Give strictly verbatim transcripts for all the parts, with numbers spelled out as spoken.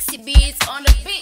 Sexy beats on the beat.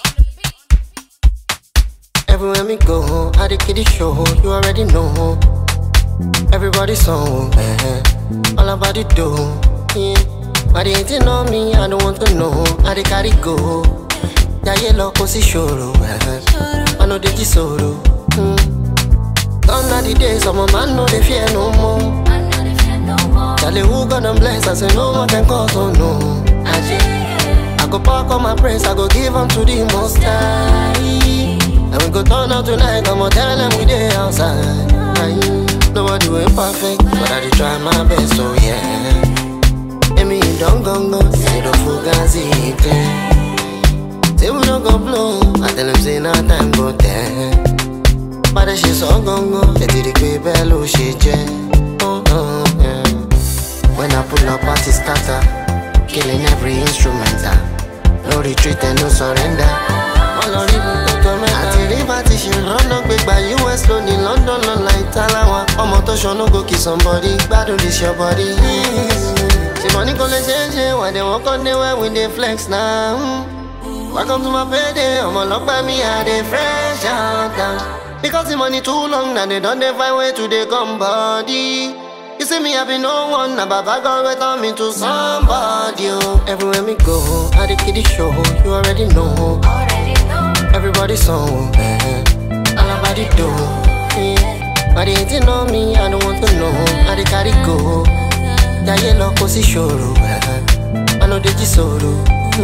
Everywhere me go, I the kiddie show, you already know. Everybody song, eh, all about it do. Yeah. But they ain't on me, I don't want to know. I the carry go. Yeah, yeah, loco si shoro, eh. I know they just solo. Mm. Gone are the days of my man, no they fear no more. Charlie, who gonna bless? I say no one can cause, oh no. I, I go park on my praise, I go give them to the most high. And we go turn out tonight, I'ma tell them we dey outside. Aye. Nobody way perfect, but I dey try my best, so yeah. Amy, don't go go, say the fugazi clear. Say we don't go blow, I tell them say now time go there. But the shit so go go, they did it quick bello shit, yeah. Oh, oh, yeah. When I pull up, party scatter, killing every instrumental. No retreat and no surrender. All or even to come at the party, she run up big by U S London, London, not like Talawa. I'm out to show no go kiss somebody, battle this your body. See money go let change, why they walk on the way when they flex now. Welcome to my payday, I'm a lock by me, I they fresh out down. Because the money too long, now they don't find way to the come body. You see me, I be no one, now Baba God will turn me to somebody. Oh. Everywhere me go, I the kiddie show, you already know. Everybody song, eh, all about it do. Yeah. But they ain't on me, I don't want to know. I the carry go. Yeah, yeah, loco si shoro, eh. I know they just solo.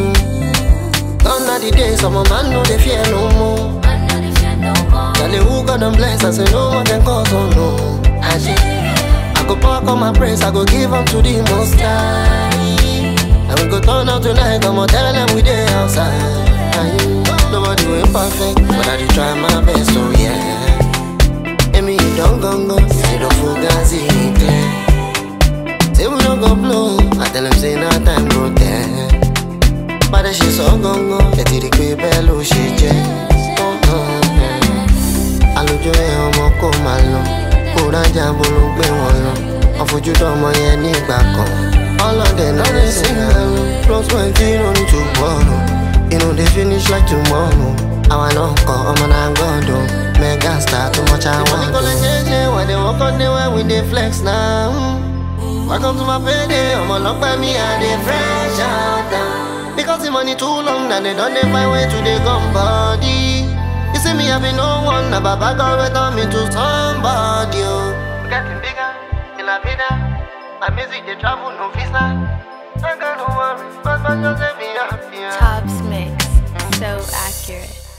Mm. Gone are the days of my man, no they fear no more. Charlie, who gonna bless? I say no one can cause, oh no. I I go park on my praise, I go give them to the most high. And we go turn out tonight, I'ma tell them we dey outside. Aye. Nobody way perfect, but I dey try my best, so yeah. Amy, don't go go, say the fugazi clear. Say we don't go blow, I tell them say now time go there. But the shit so go go, they did it quick bello shit, yeah. Oh, oh, yeah. Alojo e omo ko ma lo, kóra jambolo gbé wọn lọ. Wọ́n fojú dọ́mọ yẹn nígbà kan. All of them now they sing along. Plus twenty no need to borrow. You know they finish like tomorrow. I wanna call, I'm an godo. Mega star, too much I want. Money gonna change, when they walk on the way, we they flex now. Welcome to my payday, I'm a lock by me, I they fresh out down. Because the money too long, now they don't find way to the gun body. You see me, I be no one, now Baba God will turn me to somebody. Oh. Getting bigger, in la vida. My music, they travel, no visa. I got no worries, but just let me happy. Tops mix, so accurate.